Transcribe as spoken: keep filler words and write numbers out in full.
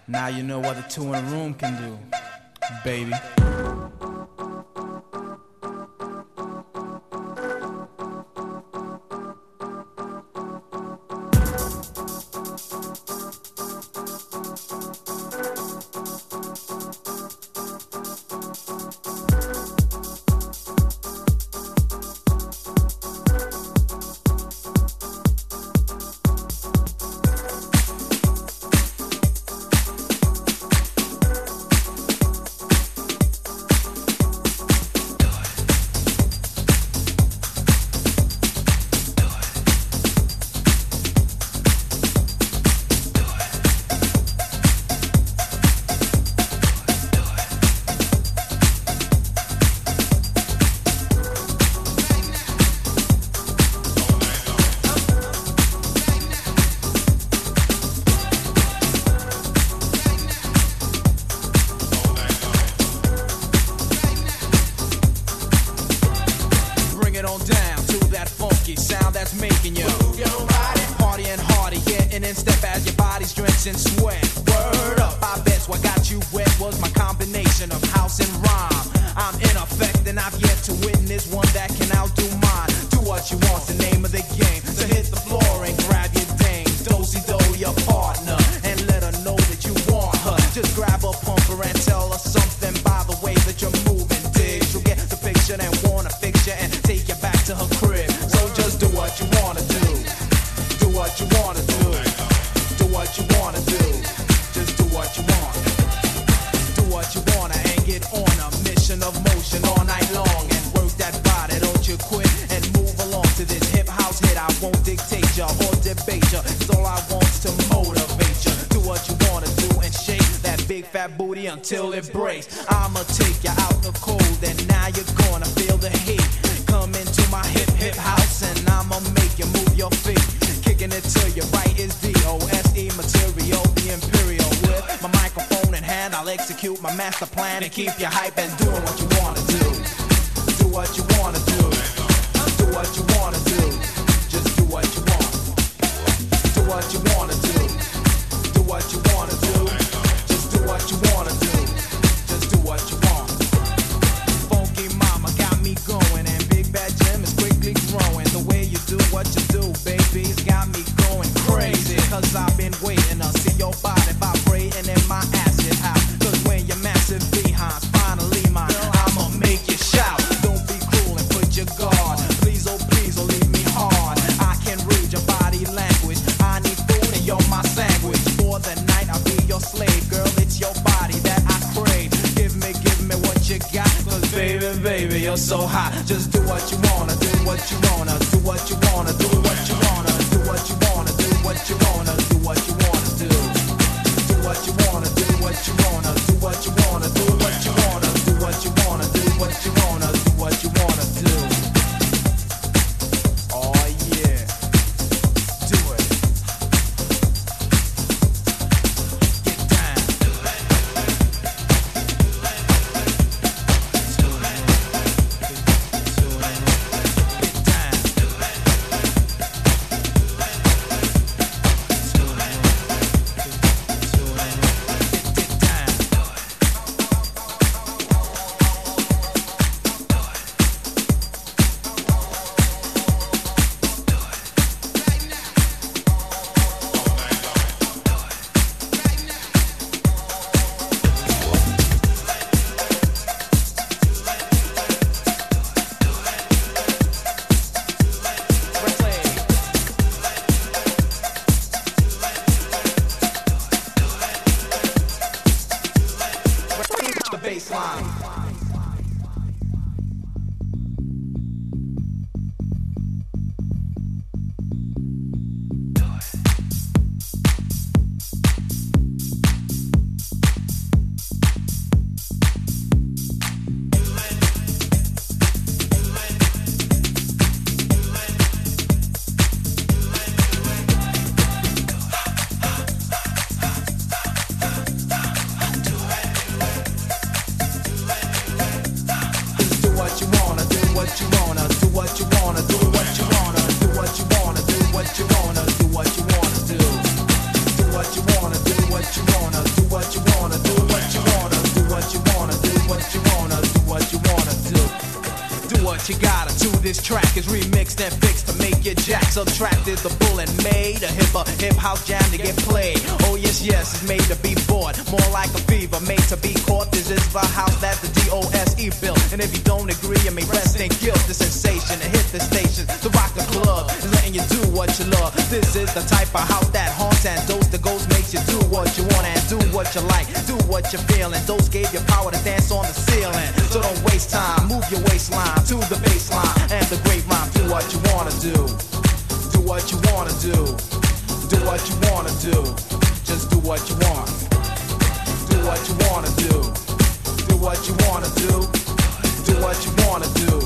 Now you know what the two in a room can do, baby. Until it breaks, I'ma take you out the cold, and now you're gonna feel the heat. Come into my hip hip house, and I'ma make you move your feet. Kicking it to you right is D O S E material, the imperial. With my microphone in hand, I'll execute my master plan and keep you hype and doing what you wanna do. Do what you wanna do. Do what you wanna do. Just do what you want. Do what you wanna do. Do what you wanna do. Just do what you wanna do. What you want. Funky mama got me going, and Big Bad Jim is quickly growing. The way you do what you do, baby, it's got me going crazy. Cause I've been waiting to see your body vibrating in my acid house. Cause when your massive behinds finally mine, I'ma make you shout. Don't be cruel and put your guard. Please, oh please, oh leave me hard. I can read your body language. I need food and you're my sandwich. For the night I'll be your slave, girl. It's your body that I crave. You got, cause baby, baby, you're so hot. Just do what you wanna, do what you wanna, do what you wanna, do what you wanna, do what you wanna, do what you wanna, do what you wanna do. Do what you wanna, do what you wanna, do what you wanna, do what you wanna, do what you wanna, do what you wanna, do what you wanna do. Oh yeah, do it. Get down. track is remixed and fixed to make your jack. Subtracted the bull and made a hip a hip house jam to get played. Oh yes, yes, it's made to be bought, more like a fever made to be caught. This is the house that the D O S E built, and if you don't agree, you may rest in guilt. The sensation to hit the station, to rock the club, is letting you do what you love. This is the type of house that haunts and dose the ghost makes you do what you want and do what you like, do what you feel, and those gave you power to dance on the ceiling. So don't waste time, move your waistline to the baseline and the great rhyme. Do what you wanna do, do what you wanna do, do what you wanna do, just do what you want, do what you wanna do, do what you wanna do, do what you wanna do,